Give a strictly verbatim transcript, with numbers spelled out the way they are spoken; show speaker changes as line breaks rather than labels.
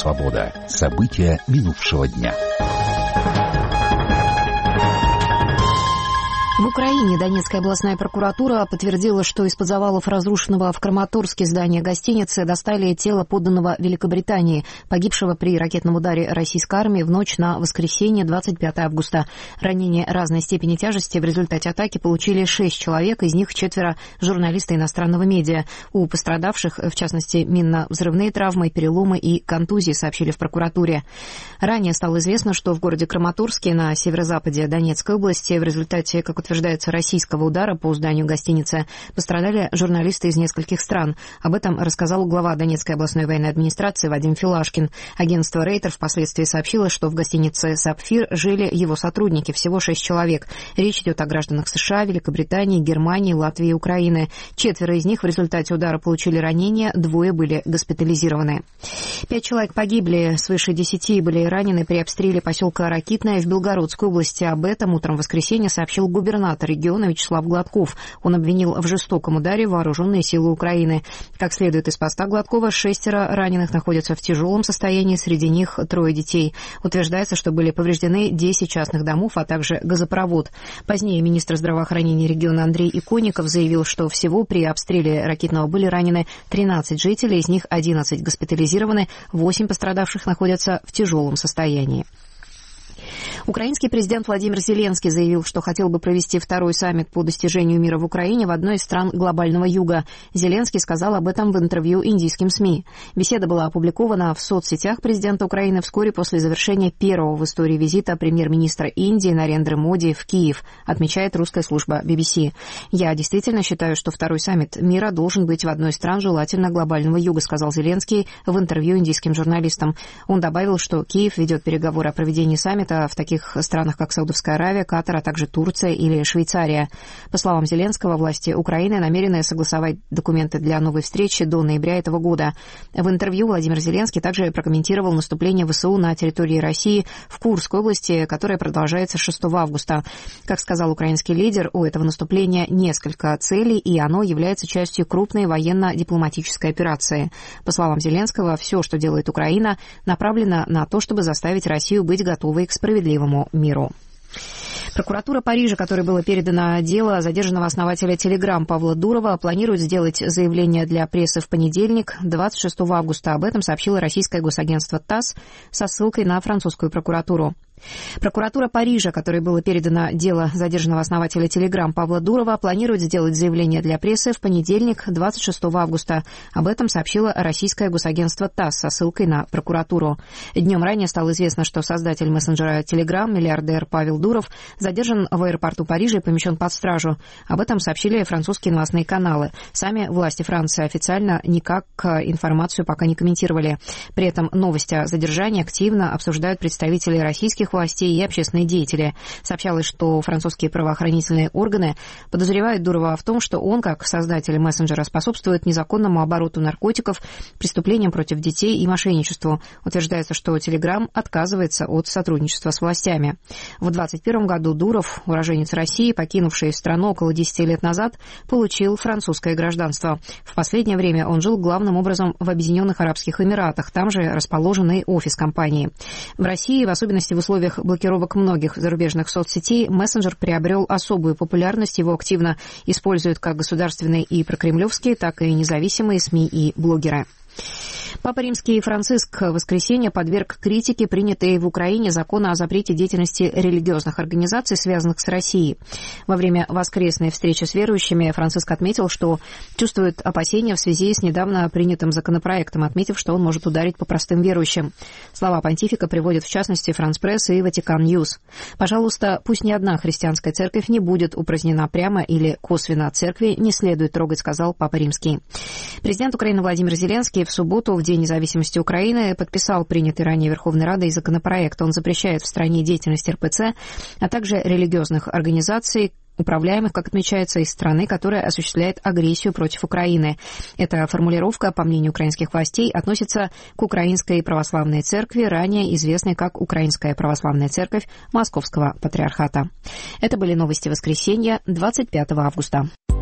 Свобода. События минувшего дня.
В Украине Донецкая областная прокуратура подтвердила, что из-под завалов разрушенного в Краматорске здания гостиницы достали тело подданного Великобритании, погибшего при ракетном ударе российской армии в ночь на воскресенье двадцать пятого августа. Ранения разной степени тяжести в результате атаки получили шесть человек, из них четверо журналисты иностранного медиа. У пострадавших, в частности, минно-взрывные травмы, переломы и контузии, сообщили в прокуратуре. Ранее стало известно, что в городе Краматорске на северо-западе Донецкой области в результате, как утверждается, российского удара по зданию гостиницы пострадали журналисты из нескольких стран. Об этом рассказал глава Донецкой областной военной администрации Вадим Филашкин. Агентство Рейтер впоследствии сообщило, что в гостинице «Сапфир» жили его сотрудники, всего шесть человек. Речь идет о гражданах США, Великобритании, Германии, Латвии и Украины. Четверо из них в результате удара получили ранения, двое были госпитализированы. Пять человек погибли, свыше десяти были ранены при обстреле поселка Ракитное в Белгородской области. Об этом утром в воскресенье сообщил губернатор региона Вячеслав Гладков. Он обвинил в жестоком ударе вооруженные силы Украины. Как следует из поста Гладкова, шестеро раненых находятся в тяжелом состоянии, среди них трое детей. Утверждается, что были повреждены десять частных домов, а также газопровод. Позднее министр здравоохранения региона Андрей Иконников заявил, что всего при обстреле Ракитного были ранены тринадцать жителей, из них одиннадцать госпитализированы, восемь пострадавших находятся в тяжелом состоянии. Украинский президент Владимир Зеленский заявил, что хотел бы провести второй саммит по достижению мира в Украине в одной из стран глобального юга. Зеленский сказал об этом в интервью индийским СМИ. Беседа была опубликована в соцсетях президента Украины вскоре после завершения первого в истории визита премьер-министра Индии Нарендры Моди в Киев, отмечает русская служба би би си. «Я действительно считаю, что второй саммит мира должен быть в одной из стран, желательно глобального юга», сказал Зеленский в интервью индийским журналистам. Он добавил, что Киев ведет переговоры о проведении саммита в таких странах, как Саудовская Аравия, Катар, а также Турция или Швейцария. По словам Зеленского, власти Украины намерены согласовать документы для новой встречи до ноября этого года. В интервью Владимир Зеленский также прокомментировал наступление ВСУ на территории России в Курской области, которое продолжается с шестого августа. Как сказал украинский лидер, у этого наступления несколько целей, и оно является частью крупной военно-дипломатической операции. По словам Зеленского, все, что делает Украина, направлено на то, чтобы заставить Россию быть готовой к справедливому миру. Прокуратура Парижа, которой было передано дело задержанного основателя Telegram Павла Дурова, планирует сделать заявление для прессы в понедельник, двадцать шестого августа. Об этом сообщило российское госагентство ТАСС со ссылкой на французскую прокуратуру. Прокуратура Парижа, которой было передано дело задержанного основателя Telegram Павла Дурова, планирует сделать заявление для прессы в понедельник, двадцать шестого августа. Об этом сообщило российское госагентство ТАСС со ссылкой на прокуратуру. Днем ранее стало известно, что создатель мессенджера Telegram, миллиардер Павел Дуров, задержан в аэропорту Парижа и помещен под стражу. Об этом сообщили французские новостные каналы. Сами власти Франции официально никак информацию пока не комментировали. При этом новости о задержании активно обсуждают представители российских властей и общественные деятели. Сообщалось, что французские правоохранительные органы подозревают Дурова в том, что он, как создатель мессенджера, способствует незаконному обороту наркотиков, преступлениям против детей и мошенничеству. Утверждается, что Telegram отказывается от сотрудничества с властями. В двадцать первом году Дуров, уроженец России, покинувший страну около десяти лет назад, получил французское гражданство. В последнее время он жил главным образом в Объединенных Арабских Эмиратах. Там же расположен и офис компании. В России, в особенности в условиях В условиях блокировок многих зарубежных соцсетей, мессенджер приобрел особую популярность. Его активно используют как государственные и прокремлевские, так и независимые СМИ и блогеры. Папа Римский Франциск в воскресенье подверг критике принятые в Украине законы о запрете деятельности религиозных организаций, связанных с Россией. Во время воскресной встречи с верующими Франциск отметил, что чувствует опасения в связи с недавно принятым законопроектом, отметив, что он может ударить по простым верующим. Слова понтифика приводят в частности Франс Пресс и Ватикан Ньюс. «Пожалуйста, пусть ни одна христианская церковь не будет упразднена прямо или косвенно. Церкви не следует трогать», сказал Папа Римский. Президент Украины Владимир Зеленский в субботу, в День независимости Украины, подписал принятый ранее Верховной Радой законопроект. Он запрещает в стране деятельность эр пэ цэ, а также религиозных организаций, управляемых, как отмечается, из страны, которая осуществляет агрессию против Украины. Эта формулировка, по мнению украинских властей, относится к Украинской православной церкви, ранее известной как Украинская православная церковь Московского патриархата. Это были новости воскресенья, двадцать пятого августа.